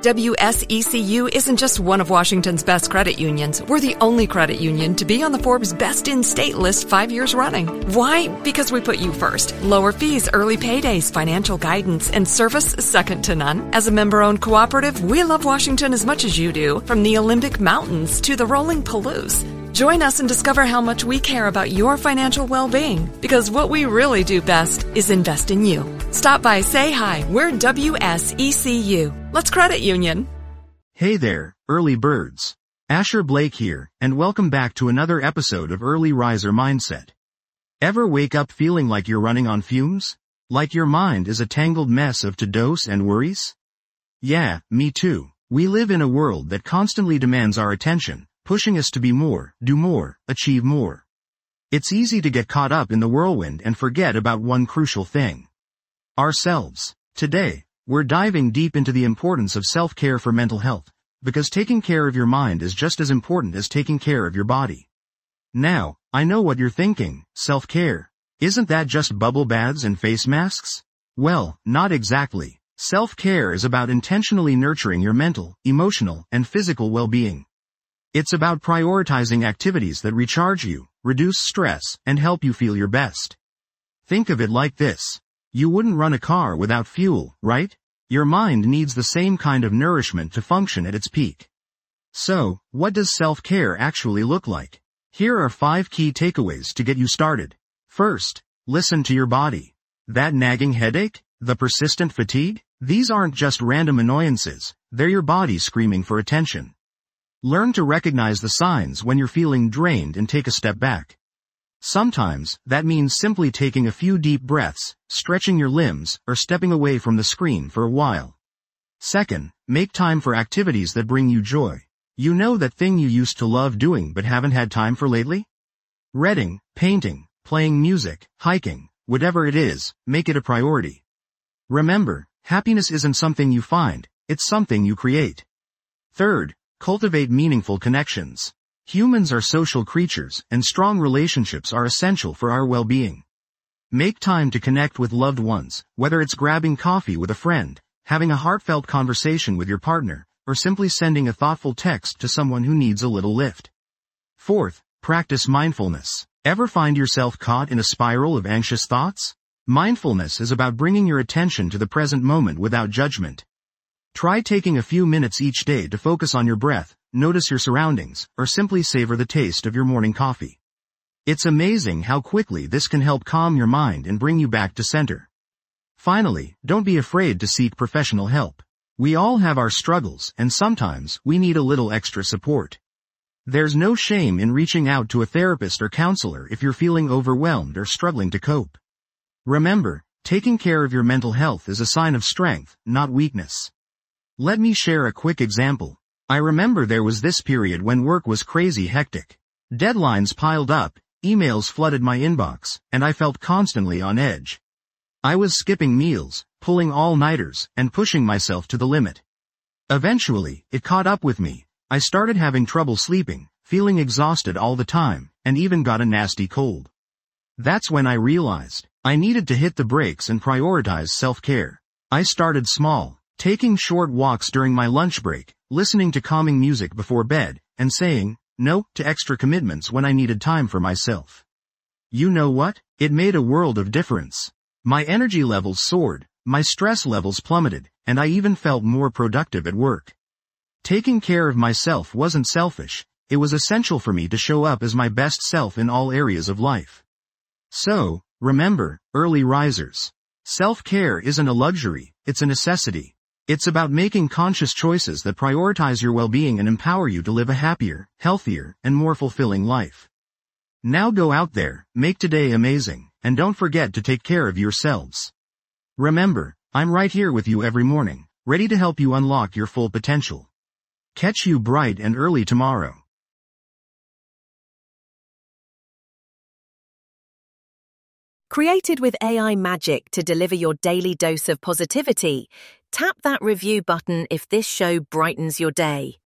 WSECU isn't just one of Washington's best credit unions. We're the only credit union to be on the Forbes Best in State list 5 years running. Why? Because we put you first. Lower fees, early paydays, financial guidance, and service second to none. As a member-owned cooperative, we love Washington as much as you do, from the Olympic Mountains to the rolling Palouse. Join us and discover how much we care about your financial well-being, because what we really do best is invest in you. Stop by, say hi. We're WSECU. Let's credit union. Hey there, early birds. Asher Blake here, and welcome back to another episode of Early Riser Mindset. Ever wake up feeling like you're running on fumes? Like your mind is a tangled mess of to-dos and worries? Yeah, me too. We live in a world that constantly demands our attention, pushing us to be more, do more, achieve more. It's easy to get caught up in the whirlwind and forget about one crucial thing: ourselves. Today, we're diving deep into the importance of self-care for mental health, because taking care of your mind is just as important as taking care of your body. Now, I know what you're thinking: self-care. Isn't that just bubble baths and face masks? Well, not exactly. Self-care is about intentionally nurturing your mental, emotional, and physical well-being. It's about prioritizing activities that recharge you, reduce stress, and help you feel your best. Think of it like this. You wouldn't run a car without fuel, right? Your mind needs the same kind of nourishment to function at its peak. So, what does self-care actually look like? Here are 5 key takeaways to get you started. First, listen to your body. That nagging headache? The persistent fatigue? These aren't just random annoyances, they're your body screaming for attention. Learn to recognize the signs when you're feeling drained and take a step back. Sometimes, that means simply taking a few deep breaths, stretching your limbs, or stepping away from the screen for a while. Second, make time for activities that bring you joy. You know that thing you used to love doing but haven't had time for lately? Reading, painting, playing music, hiking, whatever it is, make it a priority. Remember, happiness isn't something you find, it's something you create. Third, cultivate meaningful connections. Humans are social creatures, and strong relationships are essential for our well-being. Make time to connect with loved ones, whether it's grabbing coffee with a friend, having a heartfelt conversation with your partner, or simply sending a thoughtful text to someone who needs a little lift. Fourth, practice mindfulness. Ever find yourself caught in a spiral of anxious thoughts? Mindfulness is about bringing your attention to the present moment without judgment. Try taking a few minutes each day to focus on your breath, notice your surroundings, or simply savor the taste of your morning coffee. It's amazing how quickly this can help calm your mind and bring you back to center. Finally, don't be afraid to seek professional help. We all have our struggles, and sometimes we need a little extra support. There's no shame in reaching out to a therapist or counselor if you're feeling overwhelmed or struggling to cope. Remember, taking care of your mental health is a sign of strength, not weakness. Let me share a quick example. I remember there was this period when work was crazy hectic. Deadlines piled up, emails flooded my inbox, and I felt constantly on edge. I was skipping meals, pulling all-nighters, and pushing myself to the limit. Eventually, it caught up with me. I started having trouble sleeping, feeling exhausted all the time, and even got a nasty cold. That's when I realized I needed to hit the brakes and prioritize self-care. I started small, taking short walks during my lunch break, listening to calming music before bed, and saying no to extra commitments when I needed time for myself. You know what? It made a world of difference. My energy levels soared, my stress levels plummeted, and I even felt more productive at work. Taking care of myself wasn't selfish, it was essential for me to show up as my best self in all areas of life. So, remember, early risers. Self-care isn't a luxury, it's a necessity. It's about making conscious choices that prioritize your well-being and empower you to live a happier, healthier, and more fulfilling life. Now go out there, make today amazing, and don't forget to take care of yourselves. Remember, I'm right here with you every morning, ready to help you unlock your full potential. Catch you bright and early tomorrow. Created with AI magic to deliver your daily dose of positivity, tap that review button if this show brightens your day.